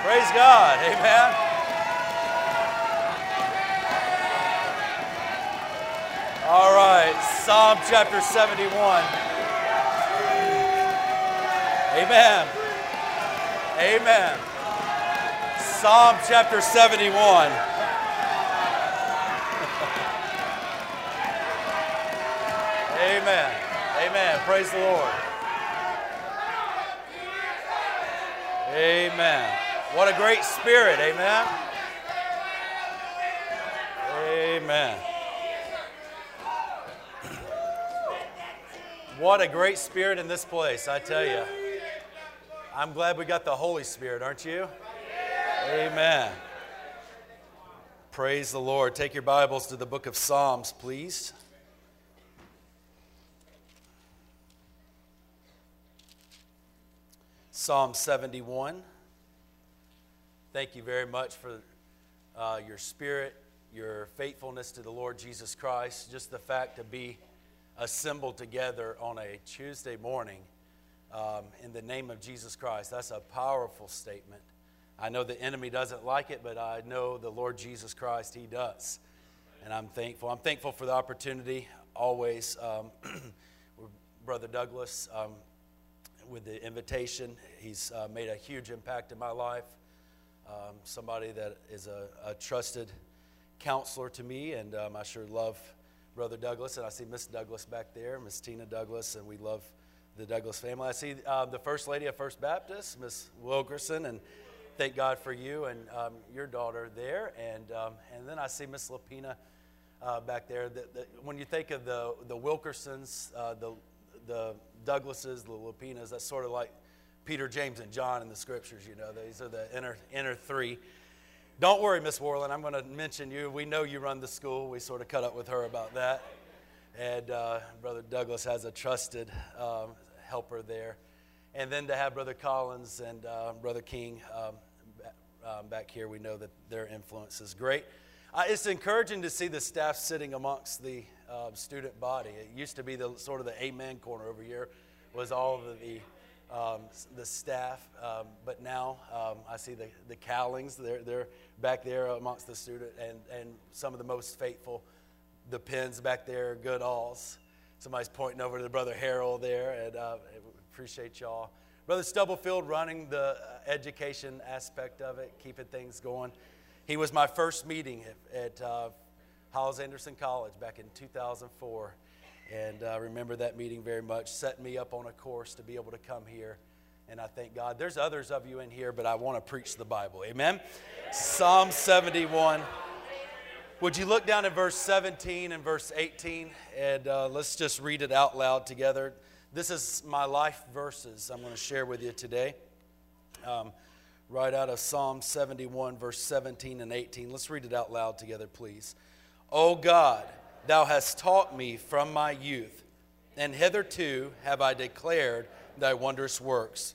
Praise God. Amen. All right. Psalm chapter 71. Amen. Amen. Psalm chapter 71. Amen. Amen. Praise the Lord. Amen. What a great spirit. Amen. Amen. What a great spirit in this place, I tell you. I'm glad we got the Holy Spirit, aren't you? Amen. Praise the Lord. Take your Bibles to the book of Psalms, please. Psalm 71. Thank you very much for your spirit, your faithfulness to the Lord Jesus Christ. Just the fact to be assembled together on a Tuesday morning in the name of Jesus Christ. That's a powerful statement. I know the enemy doesn't like it, but I know the Lord Jesus Christ, He does. And I'm thankful. I'm thankful for the opportunity always. Brother Douglas, with the invitation, he's made a huge impact in my life. Somebody that is a trusted counselor to me, and I sure love Brother Douglas, and I see Miss Douglas back there, Miss Tina Douglas, and we love the Douglas family. I see the First Lady of First Baptist, Miss Wilkerson, and thank God for you and your daughter there. And then I see Miss Lapina back there. When you think of the Wilkersons, the Douglases, the Lapinas, that's sort of like Peter, James, and John in the scriptures, you know. These are the inner three. Don't worry, Miss Worland, I'm going to mention you. We know you run the school. We sort of cut up with her about that. And Brother Douglas has a trusted helper there. And then to have Brother Collins and Brother King back here, we know that their influence is great. It's encouraging to see the staff sitting amongst the student body. It used to be the sort of the amen corner over here was all of the staff, but now I see the Cowlings. They're back there amongst the student, and some of the most faithful. The Penns back there, Goodalls. Somebody's pointing over to the Brother Harold there, and appreciate y'all. Brother Stubblefield running the education aspect of it, keeping things going. He was my first meeting at Hyles-Anderson College back in 2004. And I remember that meeting very much, setting me up on a course to be able to come here. And I thank God. There's others of you in here, but I want to preach the Bible. Amen? Psalm 71. Would you look down at verse 17 and verse 18? And let's just read it out loud together. This is my life verses I'm going to share with you today. Right out of Psalm 71, verse 17 and 18. Let's read it out loud together, please. O God, Thou hast taught me from my youth, and hitherto have I declared Thy wondrous works.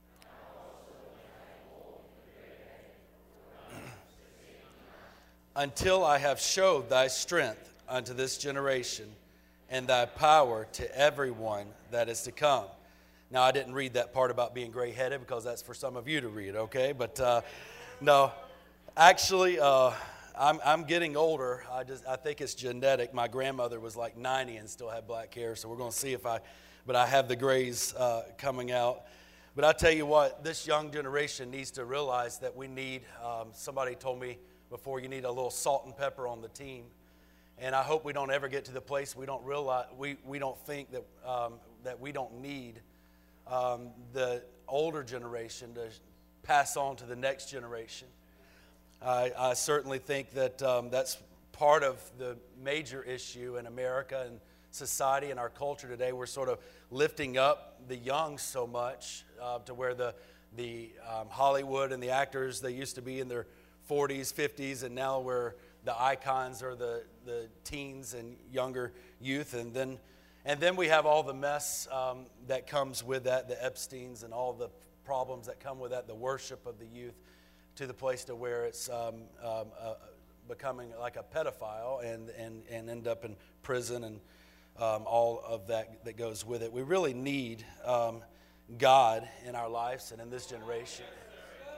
Until I have showed Thy strength unto this generation, and Thy power to everyone that is to come. Now, I didn't read that part about being gray-headed because that's for some of you to read, okay? But no, actually, I'm getting older. I think it's genetic. My grandmother was like 90 and still had black hair, so we're going to see but I have the grays coming out. But I tell you what, this young generation needs to realize that we need, somebody told me before, you need a little salt and pepper on the team. And I hope we don't ever get to the place we don't realize, we don't think that we don't need the older generation to pass on to the next generation. I certainly think that that's part of the major issue in America and society and our culture today. We're sort of lifting up the young so much to where the Hollywood and the actors, they used to be in their 40s, 50s, and now we're the icons are the teens and younger youth. And then we have all the mess that comes with that, the Epsteins and all the problems that come with that, the worship of the youth, to the place to where it's becoming like a pedophile and end up in prison and all of that goes with it. We really need God in our lives and in this generation.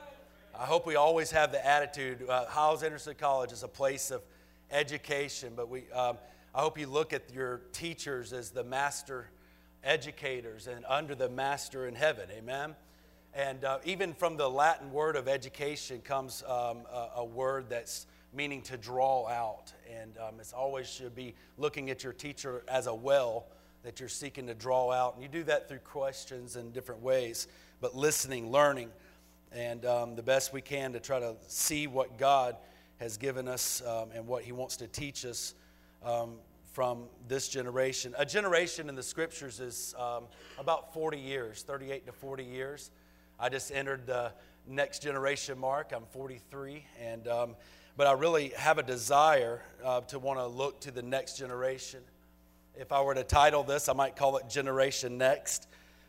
I hope we always have the attitude. Hiles Anderson College is a place of education, but I hope you look at your teachers as the master educators and under the master in heaven. Amen. And even from the Latin word of education comes a word that's meaning to draw out. And it's always should be looking at your teacher as a well that you're seeking to draw out. And you do that through questions in different ways, but listening, learning, and the best we can to try to see what God has given us and what He wants to teach us from this generation. A generation in the Scriptures is about 40 years, 38 to 40 years. I just entered the next generation mark. I'm 43, but I really have a desire to want to look to the next generation. If I were to title this, I might call it Generation Next.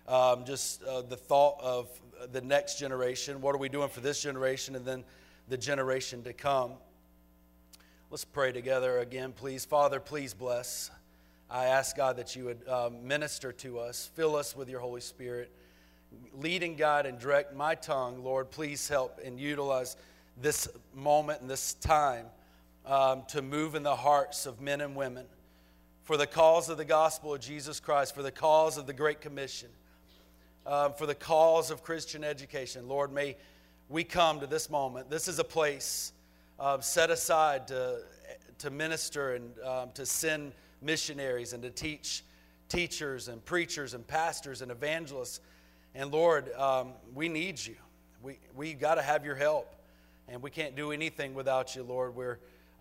The thought of the next generation. What are we doing for this generation and then the generation to come? Let's pray together again, please. Father, please bless. I ask, God, that you would minister to us, fill us with your Holy Spirit, lead and guide and direct my tongue. Lord, please help and utilize this moment and this time to move in the hearts of men and women for the cause of the gospel of Jesus Christ, for the cause of the Great Commission, for the cause of Christian education. Lord, may we come to this moment. This is a place set aside to minister and to send missionaries and to teach teachers and preachers and pastors and evangelists. And Lord, we need you. We got to have your help, and we can't do anything without you, Lord. We're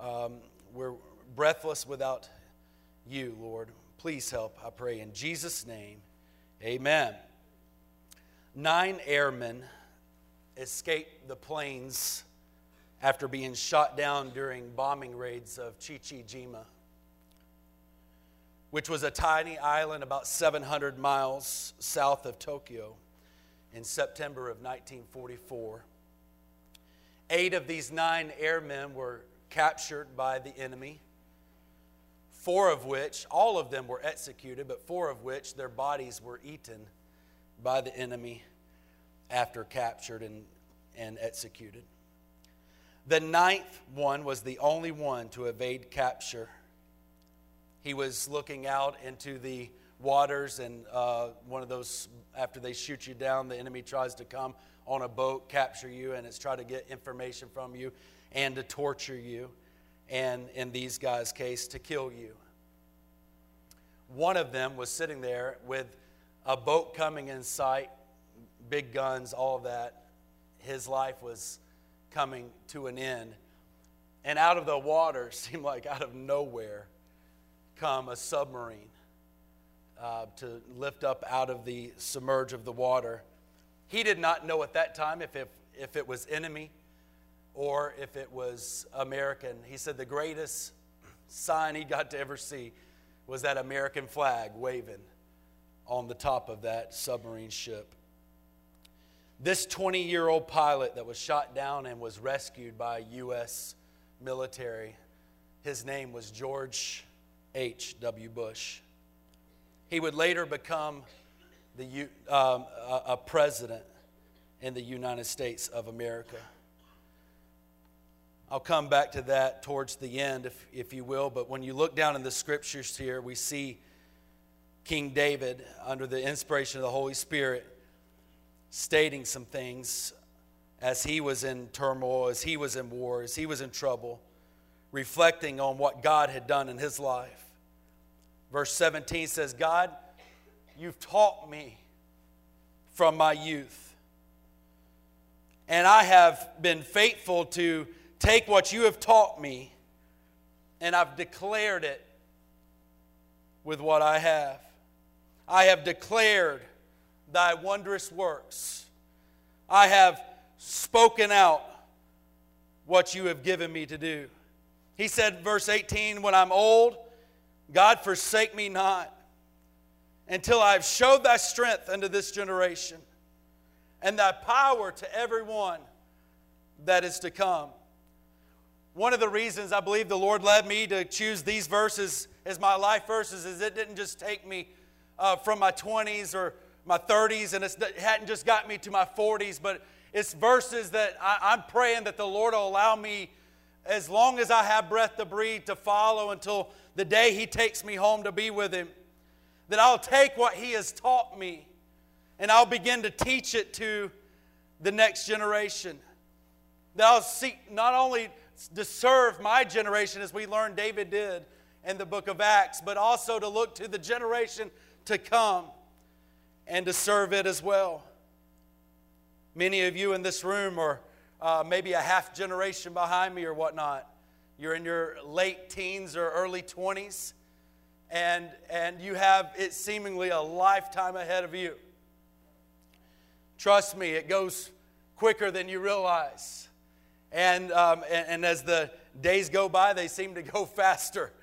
breathless without you, Lord. Please help, I pray, in Jesus' name. Amen. 9 airmen escaped the planes after being shot down during bombing raids of Chichijima, which was a tiny island about 700 miles south of Tokyo, in September of 1944. 8 of these 9 airmen were captured by the enemy, 4 of which, all of them were executed, but 4 of which their bodies were eaten by the enemy after captured and executed. The 9th one was the only one to evade capture. He was looking out into the waters, and one of those, after they shoot you down, the enemy tries to come on a boat, capture you, and it's trying to get information from you and to torture you, and in these guys' case, to kill you. One of them was sitting there with a boat coming in sight, big guns, all of that. His life was coming to an end. And out of the water, seemed like out of nowhere, come a submarine to lift up out of the submerge of the water. He did not know at that time if it was enemy or if it was American. He said the greatest sign he got to ever see was that American flag waving on the top of that submarine ship. This 20-year-old pilot that was shot down and was rescued by U.S. military, his name was George H.W. Bush. He would later become a president in the United States of America. I'll come back to that towards the end, if you will, but when you look down in the scriptures here, we see King David, under the inspiration of the Holy Spirit, stating some things as he was in turmoil, as he was in war, as he was in trouble, reflecting on what God had done in his life. Verse 17 says, God, you've taught me from my youth, and I have been faithful to take what you have taught me, and I've declared it with what I have. I have declared thy wondrous works. I have spoken out what you have given me to do. He said, verse 18, when I'm old, God, forsake me not, until I have showed thy strength unto this generation, and thy power to everyone that is to come. One of the reasons I believe the Lord led me to choose these verses as my life verses is it didn't just take me from my 20s or my 30s, and it hadn't just got me to my 40s, but It's verses that I'm praying that the Lord will allow me, as long as I have breath to breathe, to follow until the day He takes me home to be with Him. That I'll take what He has taught me and I'll begin to teach it to the next generation. That I'll seek not only to serve my generation, as we learned David did in the book of Acts, but also to look to the generation to come and to serve it as well. Many of you in this room are maybe a half generation behind me or whatnot. You're in your late teens or early 20s, and you have it seemingly a lifetime ahead of you. Trust me, it goes quicker than you realize. And as the days go by, they seem to go faster.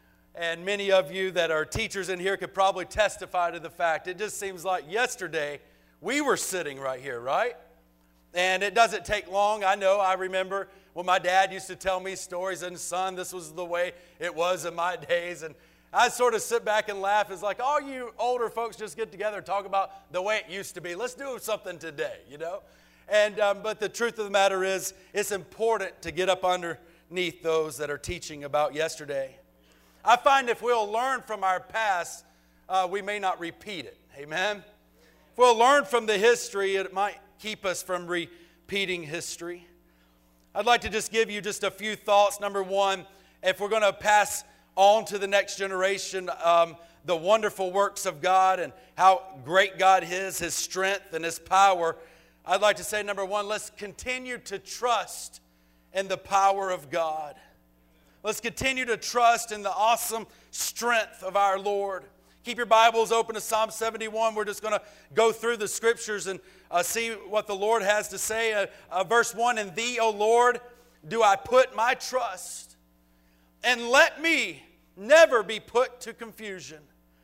And many of you that are teachers in here could probably testify to the fact. It just seems like yesterday we were sitting right here, right? And it doesn't take long. I remember when my dad used to tell me stories, and son, this was the way it was in my days. And I sort of sit back and laugh. It's like, all you older folks just get together and talk about the way it used to be. Let's do something today, you know? And but the truth of the matter is, it's important to get up underneath those that are teaching about yesterday. I find if we'll learn from our past, we may not repeat it. Amen? If we'll learn from the history, it might keep us from repeating history. I'd like to just give you just a few thoughts. Number one, if we're going to pass on to the next generation the wonderful works of God and how great God is, His strength and His power, I'd like to say, number one, let's continue to trust in the power of God. Let's continue to trust in the awesome strength of our Lord. Keep your Bibles open to Psalm 71. We're just going to go through the Scriptures and see what the Lord has to say. Verse 1, "In Thee, O Lord, do I put my trust, and let me never be put to confusion."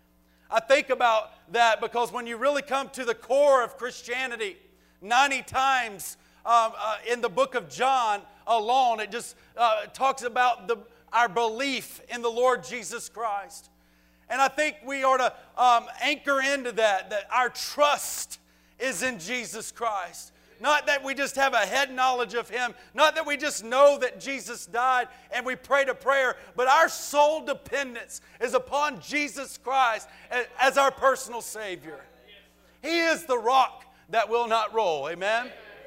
I think about that because when you really come to the core of Christianity, 90 times in the book of John alone, it just talks about our belief in the Lord Jesus Christ. And I think we ought to anchor into that our trust is in Jesus Christ. Not that we just have a head knowledge of Him, not that we just know that Jesus died and we prayed a prayer, but our sole dependence is upon Jesus Christ as our personal Savior. He is the rock that will not roll. Amen?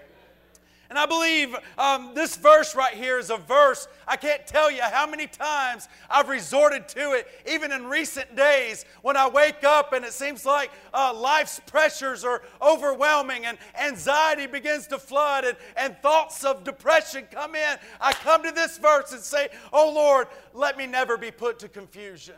And I believe this verse right here is a verse, I can't tell you how many times I've resorted to it, even in recent days when I wake up and it seems like life's pressures are overwhelming and anxiety begins to flood and thoughts of depression come in. I come to this verse and say, "Oh Lord, let me never be put to confusion."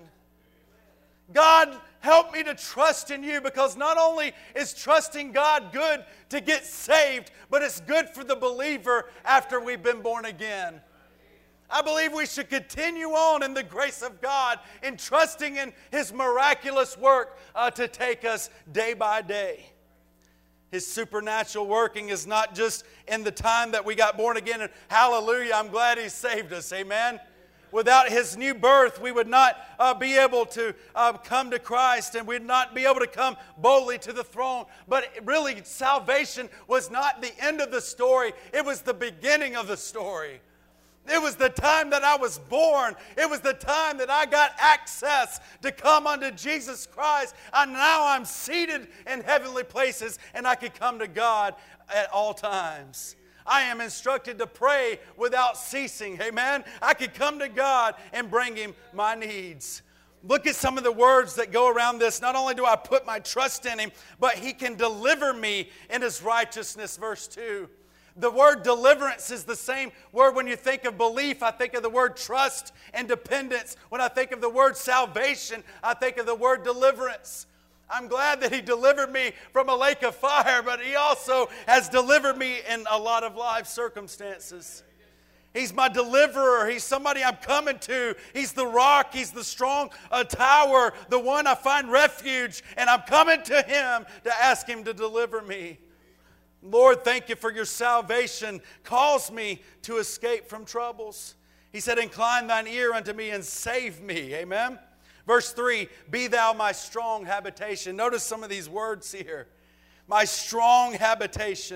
God, help me to trust in You, because not only is trusting God good to get saved, but it's good for the believer after we've been born again. I believe we should continue on in the grace of God in trusting in His miraculous work to take us day by day. His supernatural working is not just in the time that we got born again, and hallelujah, I'm glad He saved us, amen? Without His new birth, we would not be able to come to Christ, and we'd not be able to come boldly to the throne. But really, salvation was not the end of the story. It was the beginning of the story. It was the time that I was born. It was the time that I got access to come unto Jesus Christ. And now I'm seated in heavenly places, and I can come to God at all times. I am instructed to pray without ceasing. Amen? I can come to God and bring Him my needs. Look at some of the words that go around this. Not only do I put my trust in Him, but He can deliver me in His righteousness. Verse 2. The word deliverance is the same word. When you think of belief, I think of the word trust and dependence. When I think of the word salvation, I think of the word deliverance. I'm glad that He delivered me from a lake of fire, but He also has delivered me in a lot of life circumstances. He's my deliverer. He's somebody I'm coming to. He's the rock. He's the strong tower, the one I find refuge, and I'm coming to Him to ask Him to deliver me. Lord, thank You for Your salvation. Cause me to escape from troubles. He said, "Incline thine ear unto me and save me." Amen? Verse 3, "Be Thou my strong habitation." Notice some of these words here. My strong habitation,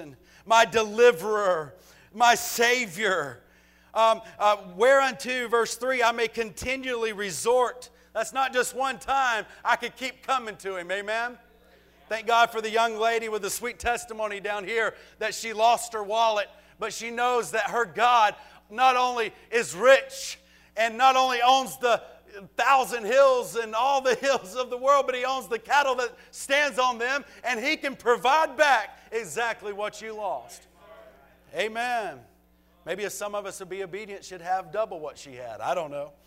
my deliverer, my Savior. Whereunto, verse 3, I may continually resort. That's not just one time. I could keep coming to Him. Amen? Thank God for the young lady with the sweet testimony down here that she lost her wallet, but she knows that her God not only is rich and not only owns the 1,000 hills and all the hills of the world, but He owns the cattle that stands on them, and He can provide back exactly what you lost. Amen. Maybe if some of us would be obedient, should have double what she had. I don't know.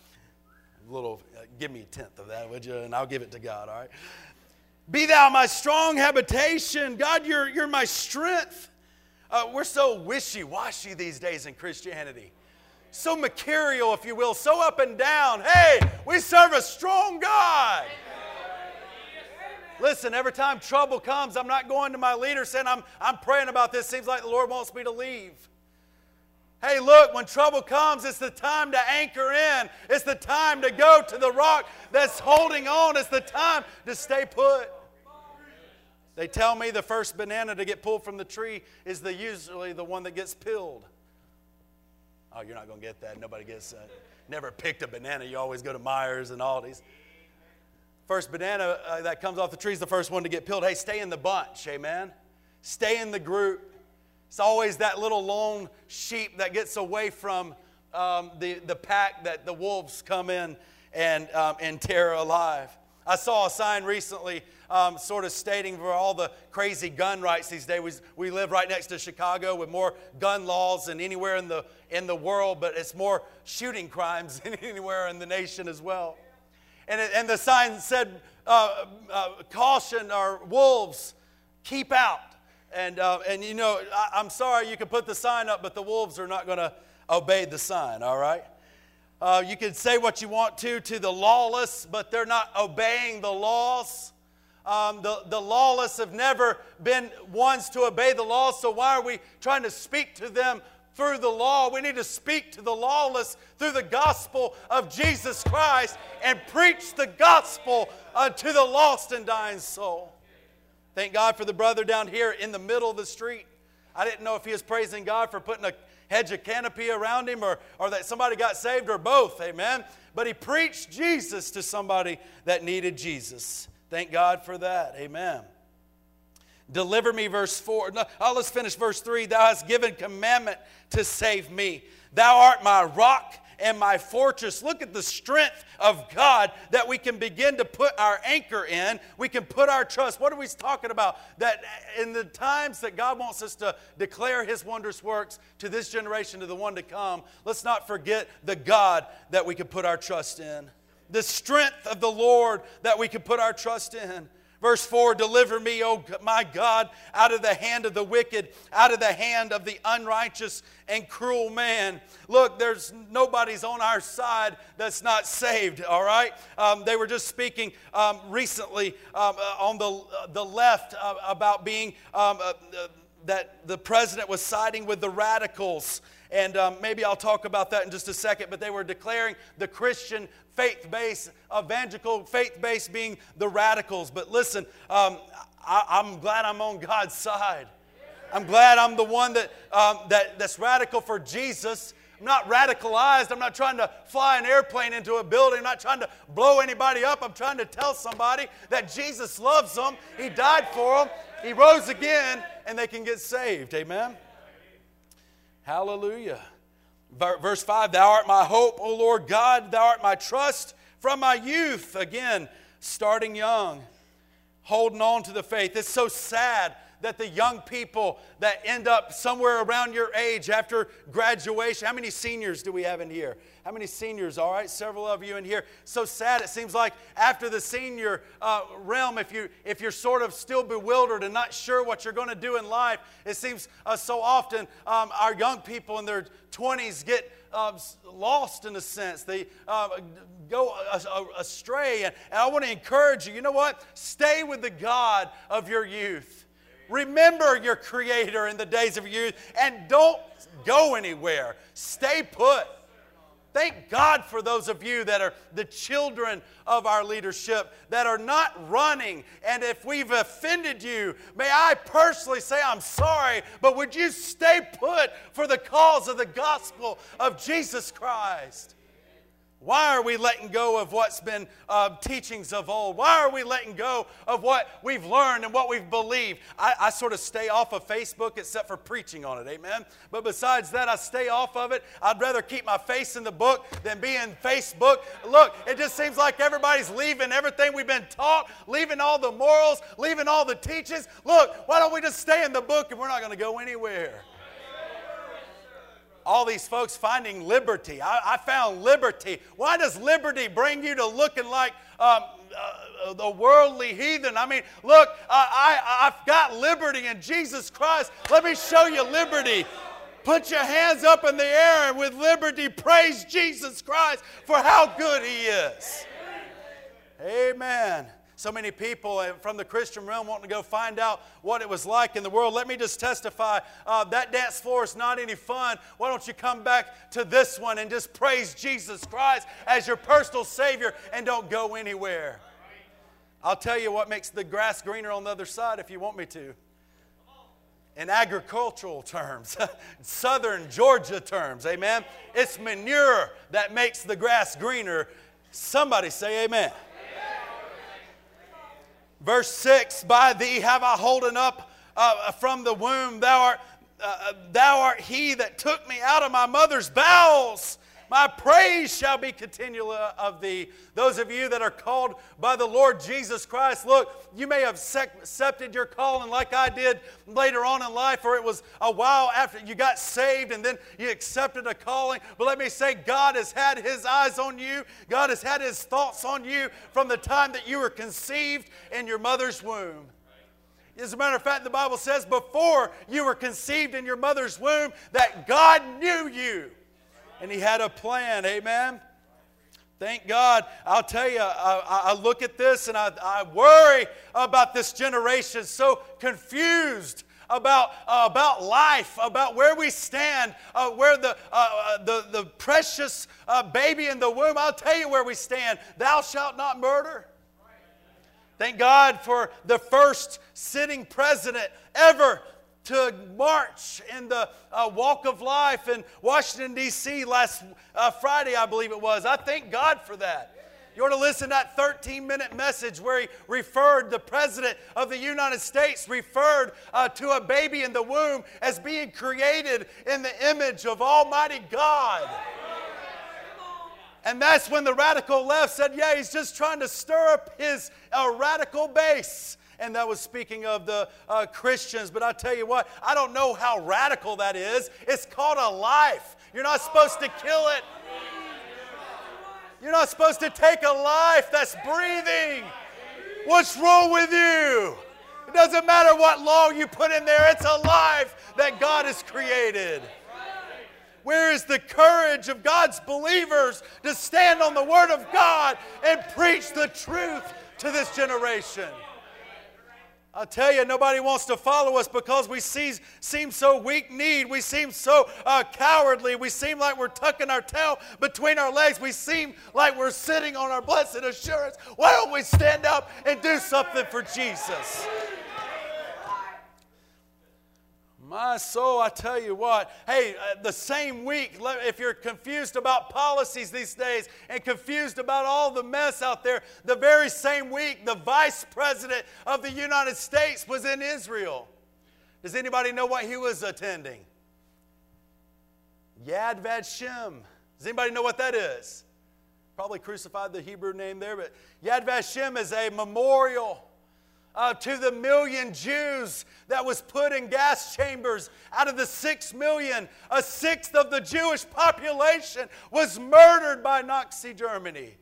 Give me a tenth of that, would you? And I'll give it to God, all right? Be thou my strong habitation. God, you're my strength. We're so wishy-washy these days in Christianity. So mercurial, if you will, so up and down. Hey, we serve a strong God. Listen, every time trouble comes, I'm not going to my leader saying, I'm praying about this. Seems like the Lord wants me to leave. Hey, look, when trouble comes, it's the time to anchor in. It's the time to go to the rock that's holding on. It's the time to stay put. They tell me the first banana to get pulled from the tree is usually the one that gets peeled. Oh, you're not going to get that. Nobody gets that. Never picked a banana. You always go to Myers and Aldi's. First banana that comes off the tree is the first one to get peeled. Hey, stay in the bunch, amen? Stay in the group. It's always that little lone sheep that gets away from the pack that the wolves come in and tear alive. I saw a sign recently sort of stating for all the crazy gun rights these days. We live right next to Chicago with more gun laws than anywhere in the world, but it's more shooting crimes than anywhere in the nation as well. And the sign said, caution, or wolves, keep out. And you know, I'm sorry you can put the sign up, but the wolves are not going to obey the sign, all right? You can say what you want to the lawless, but they're not obeying the laws. The lawless have never been ones to obey the law, so why are we trying to speak to them through the law? We need to speak to the lawless through the gospel of Jesus Christ and preach the gospel to the lost and dying soul. Thank God for the brother down here in the middle of the street. I didn't know if he was praising God for putting a hedge of canopy around him or that somebody got saved or both, amen? But he preached Jesus to somebody that needed Jesus. Thank God for that, amen. Deliver me, verse 4. No, let's finish verse 3. Thou hast given commandment to save me. Thou art my rock and my fortress. Look at the strength of God that we can begin to put our anchor in. We can put our trust. What are we talking about? That in the times that God wants us to declare His wondrous works to this generation, to the one to come, let's not forget the God that we can put our trust in. The strength of the Lord that we can put our trust in. Verse 4, deliver me, O my God, out of the hand of the wicked, out of the hand of the unrighteous and cruel man. Look, there's nobody's on our side that's not saved, all right? They were just speaking recently on the left about being that the president was siding with the radicals. And maybe I'll talk about that in just a second, but they were declaring the Christian faith-based, evangelical faith-based being the radicals. But listen, I'm glad I'm on God's side. I'm glad I'm the one that's radical for Jesus. I'm not radicalized. I'm not trying to fly an airplane into a building. I'm not trying to blow anybody up. I'm trying to tell somebody that Jesus loves them. He died for them. He rose again, and they can get saved. Amen? Hallelujah. Verse 5, Thou art my hope, O Lord God. Thou art my trust from my youth. Again, starting young, holding on to the faith. It's so sad that the young people that end up somewhere around your age after graduation. How many seniors do we have in here? How many seniors? All right, several of you in here. So sad. It seems like after the senior realm, if you're sort of still bewildered and not sure what you're going to do in life, it seems so often our young people in their 20s get lost in a sense. They go astray. And I want to encourage you, you know what? Stay with the God of your youth. Remember your Creator in the days of your youth and don't go anywhere. Stay put. Thank God for those of you that are the children of our leadership that are not running. And if we've offended you, may I personally say I'm sorry, but would you stay put for the cause of the gospel of Jesus Christ? Why are we letting go of what's been teachings of old? Why are we letting go of what we've learned and what we've believed? I sort of stay off of Facebook except for preaching on it, amen? But besides that, I stay off of it. I'd rather keep my face in the book than be in Facebook. Look, it just seems like everybody's leaving everything we've been taught, leaving all the morals, leaving all the teachings. Look, why don't we just stay in the book and we're not going to go anywhere? All these folks finding liberty. I found liberty. Why does liberty bring you to looking like the worldly heathen? I mean, look, I've got liberty in Jesus Christ. Let me show you liberty. Put your hands up in the air and with liberty praise Jesus Christ for how good He is. Amen. So many people from the Christian realm wanting to go find out what it was like in the world. Let me just testify, that dance floor is not any fun. Why don't you come back to this one and just praise Jesus Christ as your personal Savior and don't go anywhere. I'll tell you what makes the grass greener on the other side if you want me to. In agricultural terms, southern Georgia terms, amen? It's manure that makes the grass greener. Somebody say amen. Verse 6, by thee have I holden up from the womb. Thou art he that took me out of my mother's bowels. My praise shall be continually of thee. Those of you that are called by the Lord Jesus Christ, look, you may have accepted your calling like I did later on in life, or it was a while after you got saved and then you accepted a calling. But let me say, God has had His eyes on you. God has had His thoughts on you from the time that you were conceived in your mother's womb. As a matter of fact, the Bible says before you were conceived in your mother's womb that God knew you. And He had a plan, amen? Thank God. I'll tell you, I look at this and I worry about this generation, so confused about life, about where we stand, where the precious baby in the womb. I'll tell you where we stand. Thou shalt not murder. Thank God for the first sitting president ever to march in the walk of life in Washington, D.C. last Friday, I believe it was. I thank God for that. You ought to listen to that 13-minute message where he referred, the President of the United States referred to a baby in the womb as being created in the image of Almighty God. And that's when the radical left said, yeah, he's just trying to stir up his radical base. And that was speaking of the Christians. But I tell you what, I don't know how radical that is. It's called a life. You're not supposed to kill it. You're not supposed to take a life that's breathing. What's wrong with you? It doesn't matter what law you put in there. It's a life that God has created. Where is the courage of God's believers to stand on the Word of God and preach the truth to this generation? I'll tell you, nobody wants to follow us because we seem so weak-kneed. We seem so cowardly. We seem like we're tucking our tail between our legs. We seem like we're sitting on our blessed assurance. Why don't we stand up and do something for Jesus? My soul, I tell you what, hey, the same week, if you're confused about policies these days and confused about all the mess out there, the very same week, the Vice President of the United States was in Israel. Does anybody know what he was attending? Yad Vashem. Does anybody know what that is? Probably crucified the Hebrew name there, but Yad Vashem is a memorial to the million Jews that was put in gas chambers. Out of the 6 million, a sixth of the Jewish population was murdered by Nazi Germany.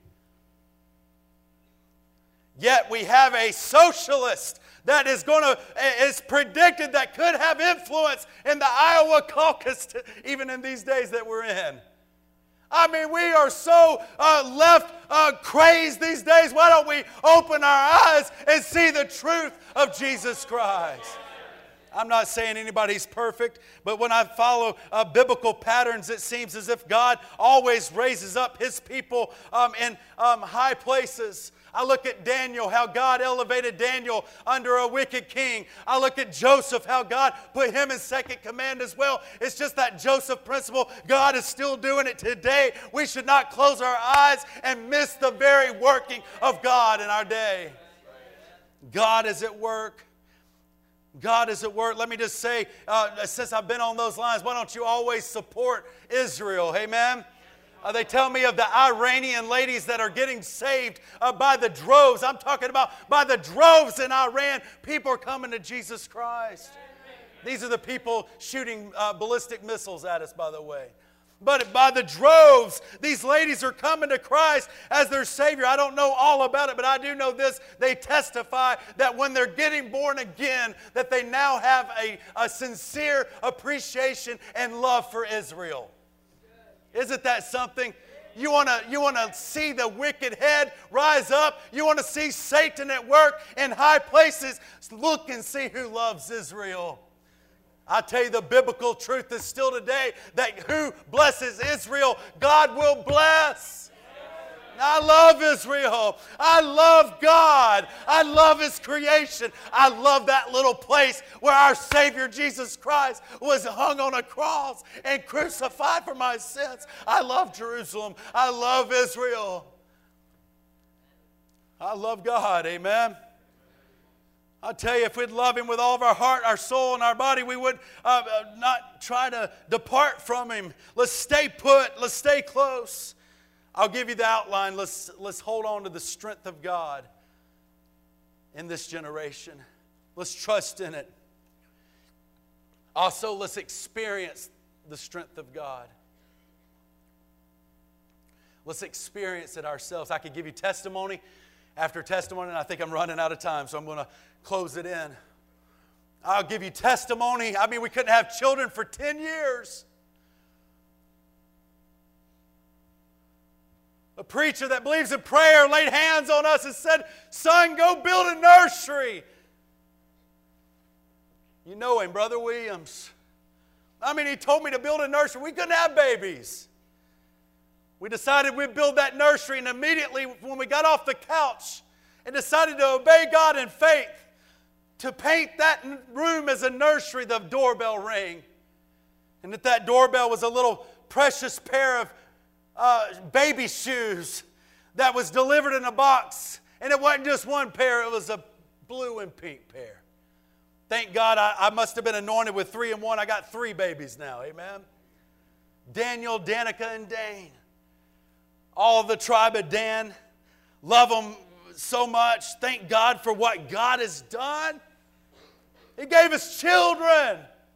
Yet we have a socialist that is predicted that could have influence in the Iowa caucus, even in these days that we're in. I mean, we are so left crazed these days. Why don't we open our eyes and see the truth of Jesus Christ? I'm not saying anybody's perfect, but when I follow biblical patterns, it seems as if God always raises up His people in high places. I look at Daniel, how God elevated Daniel under a wicked king. I look at Joseph, how God put him in second command as well. It's just that Joseph principle. God is still doing it today. We should not close our eyes and miss the very working of God in our day. God is at work. God is at work. Let me just say, since I've been on those lines, why don't you always support Israel? Amen? They tell me of the Iranian ladies that are getting saved by the droves. I'm talking about by the droves in Iran. People are coming to Jesus Christ. These are the people shooting ballistic missiles at us, by the way. But by the droves, these ladies are coming to Christ as their Savior. I don't know all about it, but I do know this. They testify that when they're getting born again, that they now have a sincere appreciation and love for Israel. Isn't that something? You want to see the wicked head rise up? You want to see Satan at work in high places? Look and see who loves Israel. I tell you, the biblical truth is still today that who blesses Israel, God will bless. I love Israel. I love God. I love His creation. I love that little place where our Savior Jesus Christ was hung on a cross and crucified for my sins. I love Jerusalem. I love Israel. I love God. Amen. I'll tell you, if we'd love Him with all of our heart, our soul, and our body, we would not try to depart from Him. Let's stay put. Let's stay close. I'll give you the outline. Let's hold on to the strength of God in this generation. Let's trust in it. Also, let's experience the strength of God. Let's experience it ourselves. I could give you testimony after testimony, and I think I'm running out of time, so I'm going to close it in. I'll give you testimony. I mean, we couldn't have children for 10 years. A preacher that believes in prayer laid hands on us and said, "Son, go build a nursery." You know him, Brother Williams. I mean, he told me to build a nursery. We couldn't have babies. We decided we'd build that nursery, and immediately when we got off the couch and decided to obey God in faith, to paint that room as a nursery, the doorbell rang. And that doorbell was a little precious pair of baby shoes that was delivered in a box. And it wasn't just one pair, it was a blue and pink pair. Thank God I must have been anointed with 3 in 1. I got 3 babies now, amen? Daniel, Danica, and Dane. All the tribe of Dan. Love them so much. Thank God for what God has done. He gave us children.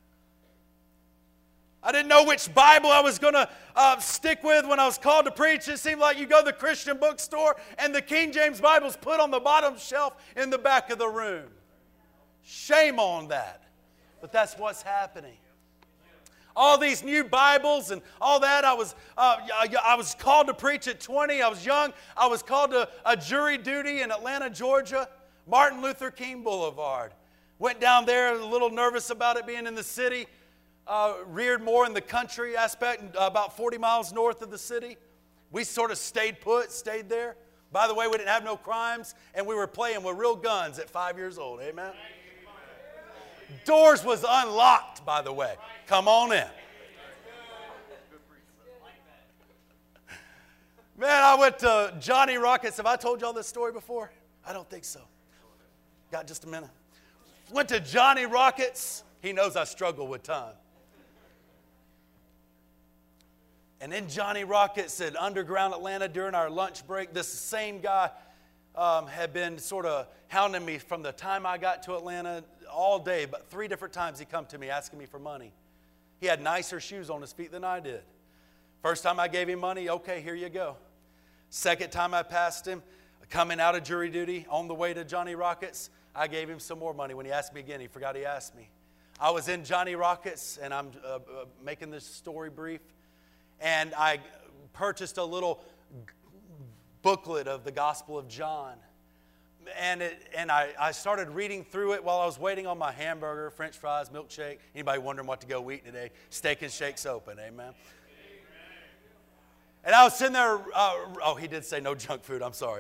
I didn't know which Bible I was going to stick with when I was called to preach. It seemed like you go to the Christian bookstore and the King James Bible's put on the bottom shelf in the back of the room. Shame on that. But that's what's happening. All these new Bibles and all that, I was called to preach at 20. I was young. I was called to a jury duty in Atlanta, Georgia, Martin Luther King Boulevard. Went down there a little nervous about it being in the city. Reared more in the country aspect, about 40 miles north of the city. We sort of stayed there. By the way, we didn't have no crimes, and we were playing with real guns at 5 years old. Amen? Doors was unlocked, by the way. Come on in. Man, I went to Johnny Rockets. Have I told y'all this story before? I don't think so. Got just a minute. Went to Johnny Rockets. He knows I struggle with time. And in Johnny Rockets at Underground Atlanta during our lunch break, this same guy had been sort of hounding me from the time I got to Atlanta all day. But 3 different times he come to me asking me for money. He had nicer shoes on his feet than I did. First time I gave him money, okay, here you go. Second time I passed him, coming out of jury duty on the way to Johnny Rockets, I gave him some more money. When he asked me again, he forgot he asked me. I was in Johnny Rockets, and I'm making this story brief, and I purchased a little booklet of the Gospel of John. And I started reading through it while I was waiting on my hamburger, French fries, milkshake. Anybody wondering what to go eat today? Steak and Shake's open, amen. And I was sitting there, he did say no junk food, I'm sorry.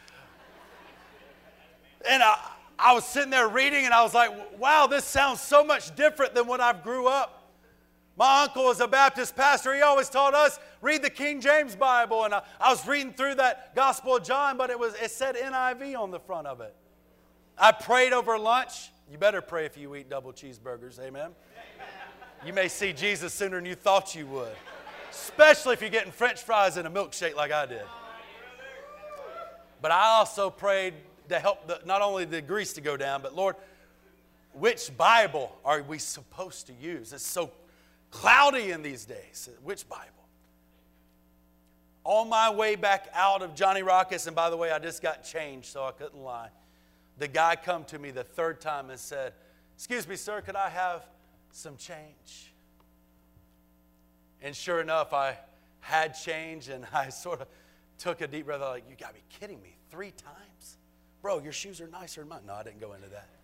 And I was sitting there reading and I was like, wow, this sounds so much different than when I grew up. My uncle was a Baptist pastor. He always taught us, read the King James Bible. And I was reading through that Gospel of John, but it said NIV on the front of it. I prayed over lunch. You better pray if you eat double cheeseburgers, amen? You may see Jesus sooner than you thought you would. Especially if you're getting French fries and a milkshake like I did. But I also prayed to help not only the grease to go down, but Lord, which Bible are we supposed to use? It's so cloudy in these days. Which Bible? On my way back out of Johnny Rockets, and by the way, I just got changed, so I couldn't lie. The guy come to me the third time and said, "Excuse me, sir, could I have some change?" And sure enough, I had change, and I sort of took a deep breath. I was like, "You got to be kidding me, 3 times? Bro, your shoes are nicer than mine." No, I didn't go into that.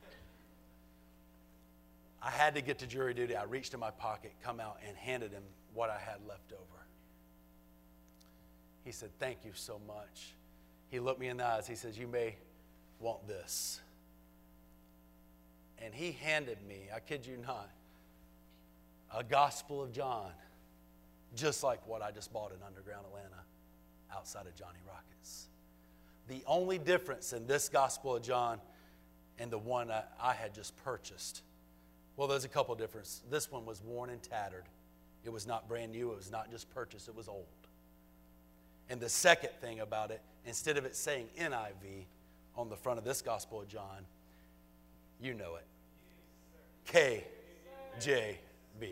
I had to get to jury duty. I reached in my pocket, come out, and handed him what I had left over. He said, "Thank you so much." He looked me in the eyes. He says, "You may want this." And he handed me, I kid you not, a Gospel of John, just like what I just bought in Underground Atlanta outside of Johnny Rockets. The only difference in this Gospel of John and the one I had just purchased, well, there's a couple of differences. This one was worn and tattered. It was not brand new. It was not just purchased. It was old. And the second thing about it, instead of it saying NIV on the front of this Gospel of John, you know it, KJV.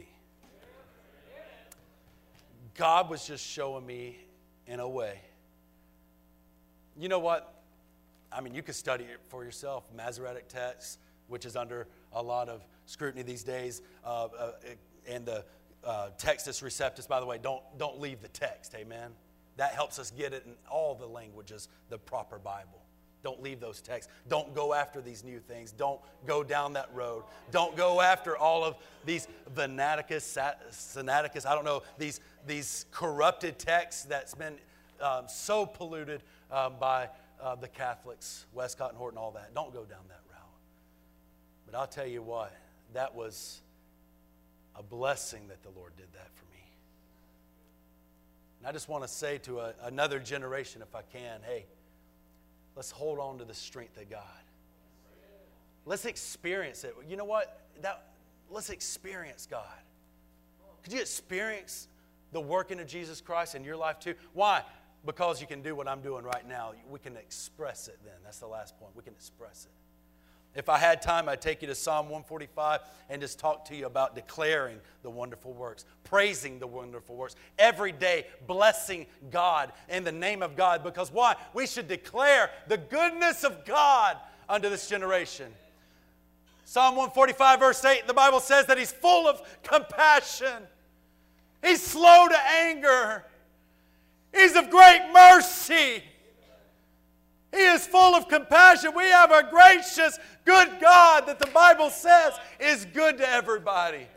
God was just showing me in a way. You know what? I mean, you could study it for yourself. Masoretic text, which is under a lot of scrutiny these days, and the Textus Receptus, by the way, don't leave the text, amen? That helps us get it in all the languages, the proper Bible. Don't leave those texts. Don't go after these new things. Don't go down that road. Don't go after all of these Venaticus, Sinaiticus, I don't know, these corrupted texts that's been so polluted by the Catholics, Westcott and Horton, all that. Don't go down that route. But I'll tell you what, that was a blessing that the Lord did that for me. And I just want to say to another generation, if I can, hey, let's hold on to the strength of God. Let's experience it. You know what? Let's experience God. Could you experience the working of Jesus Christ in your life too? Why? Because you can do what I'm doing right now. We can express it then. That's the last point. We can express it. If I had time, I'd take you to Psalm 145 and just talk to you about declaring the wonderful works, praising the wonderful works, every day blessing God in the name of God. Because why? We should declare the goodness of God unto this generation. Psalm 145 verse 8, the Bible says that He's full of compassion. He's slow to anger. He's of great mercy. He is full of compassion. We have a gracious, good God that the Bible says is good to everybody.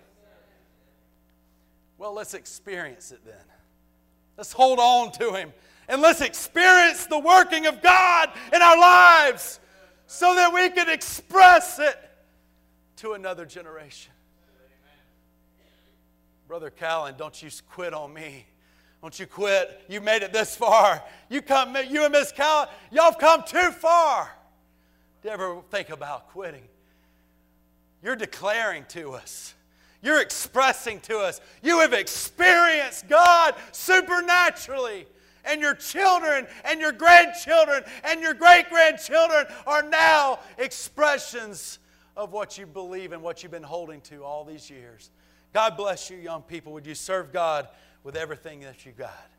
Well, let's experience it then. Let's hold on to Him. And let's experience the working of God in our lives so that we can express it to another generation. Brother Callan, don't you quit on me. Don't you quit. You made it this far. You and Miss Callan, y'all have come too far to ever think about quitting. You're declaring to us. You're expressing to us. You have experienced God supernaturally. And your children and your grandchildren and your great-grandchildren are now expressions of what you believe and what you've been holding to all these years. God bless you, young people. Would you serve God with everything that you got?